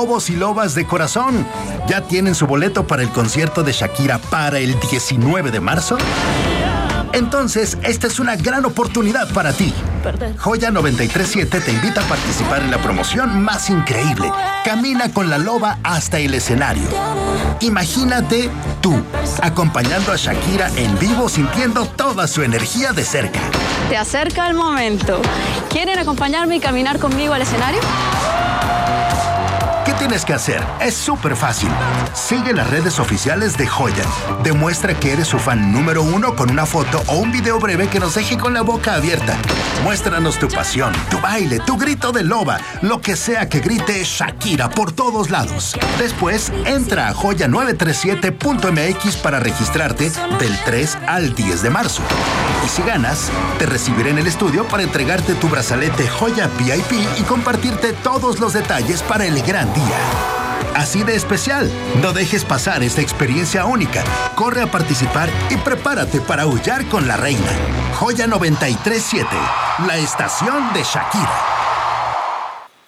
lobos y lobas de corazón. ¿Ya tienen su boleto para el concierto de Shakira para el 19 de marzo? Entonces, esta es una gran oportunidad para ti. Joya 937 te invita a participar en la promoción más increíble. Camina con la loba hasta el escenario. Imagínate tú, acompañando a Shakira en vivo, sintiendo toda su energía de cerca. Se acerca el momento. ¿Quieren acompañarme y caminar conmigo al escenario? ¿Qué tienes que hacer? Es súper fácil. Sigue las redes oficiales de Joya. Demuestra que eres su fan número 1 con una foto o un video breve que nos deje con la boca abierta. Muéstranos tu pasión, tu baile, tu grito de loba, lo que sea que grite Shakira por todos lados. Después, entra a joya937.mx para registrarte del 3 al 10 de marzo. Y si ganas, te recibiré en el estudio para entregarte tu brazalete Joya VIP y compartirte todos los detalles para el gran día. Así de especial. No dejes pasar esta experiencia única. Corre a participar y prepárate para aullar con la reina. Joya 937, la estación de Shakira.